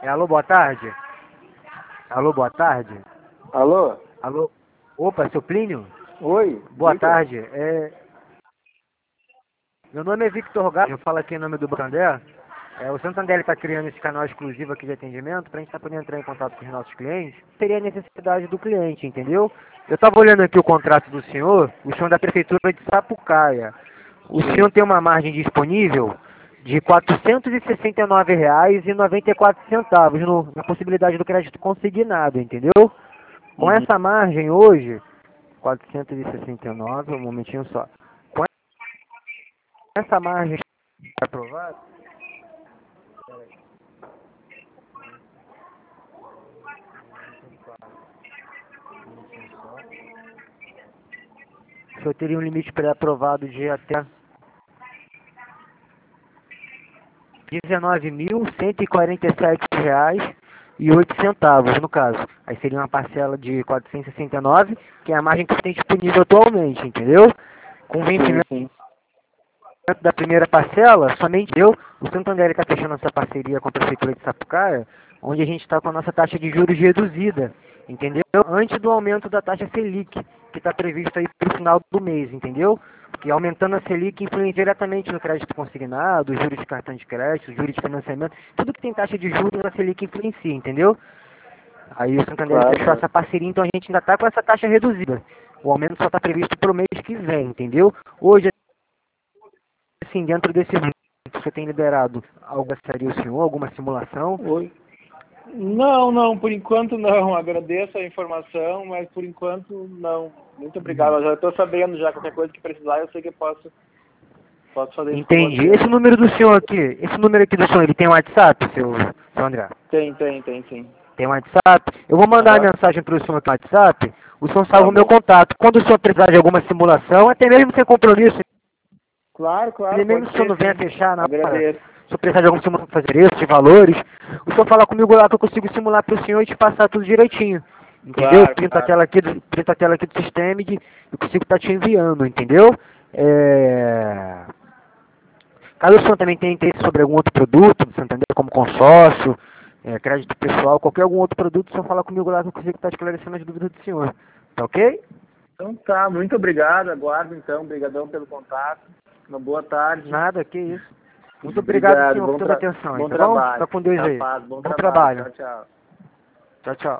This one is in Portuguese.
Alô, boa tarde. Alô, boa tarde. Alô? Alô. Opa, seu Plínio? Oi, Boa diga. tarde. Meu nome é Victor Gato, eu falo aqui em nome do Santander. O Santander está criando esse canal exclusivo aqui de atendimento para a gente estar podendo entrar em contato com os nossos clientes. Seria a necessidade do cliente, entendeu? Eu estava olhando aqui o contrato do senhor, o senhor da Prefeitura de Sapucaia. O senhor Sim. tem uma margem disponível de R$ 469,94 na possibilidade do crédito consignado, entendeu? Com Uhum. essa margem hoje, 469, um momentinho só. Com essa margem aprovada, o senhor teria um limite pré-aprovado de até R$ 19.147,08 no caso. Aí seria uma parcela de 469, que é a margem que tem disponível atualmente, entendeu? Com Sim, vencimento sim. da primeira parcela, somente eu, o Santander está fechando essa parceria com a Prefeitura de Sapucaia, onde a gente está com a nossa taxa de juros reduzida, entendeu? Antes do aumento da taxa Selic, que está previsto aí para o final do mês, entendeu? Porque aumentando a Selic influi diretamente no crédito consignado, juros de cartão de crédito, juros de financiamento, tudo que tem taxa de juros, a Selic influencia, entendeu? Aí o Santander Claro, fechou claro. essa parceria, então a gente ainda está com essa taxa reduzida. O aumento só está previsto para o mês que vem, entendeu? Hoje, assim, dentro desse momento, você tem liberado algo seria o senhor, alguma simulação? Oi. Não, não, por enquanto não. Agradeço a informação, mas por enquanto não. Muito obrigado. Eu já estou sabendo já, qualquer coisa que precisar, eu sei que eu posso fazer isso com Entendi. você. Esse número do senhor aqui, esse número aqui do senhor, ele tem WhatsApp, seu André? Tem sim. Tem WhatsApp? Eu vou mandar Aham. a mensagem para o senhor aqui no WhatsApp, o senhor Tá salva o meu bom. contato. Quando o senhor precisar de alguma simulação, até mesmo sem compromisso, Claro, ele claro, mesmo pode se o senhor ser não venha sim. fechar na hora, Agradeço. se eu precisar de alguma simulação para fazer isso, de valores, o senhor fala comigo lá que eu consigo simular para o senhor e te passar tudo direitinho. Entendeu? Claro, Printa a claro. tela aqui printa a tela aqui do sistema e eu consigo estar te enviando, entendeu? Caso o senhor também tenha interesse sobre algum outro produto do Santander, como consórcio, crédito pessoal, qualquer algum outro produto, o senhor fala comigo lá que eu consigo estar esclarecendo as dúvidas do senhor. Tá ok? Então tá, muito obrigado. Aguardo então. Obrigadão pelo contato. Uma boa tarde. Nada, que isso. Muito obrigado, Obrigado. senhor, por toda a atenção aí, Bom tá bom? trabalho. Fica com Deus aí. Capaz, bom Bom trabalho. trabalho. Tchau, tchau. Tchau, tchau.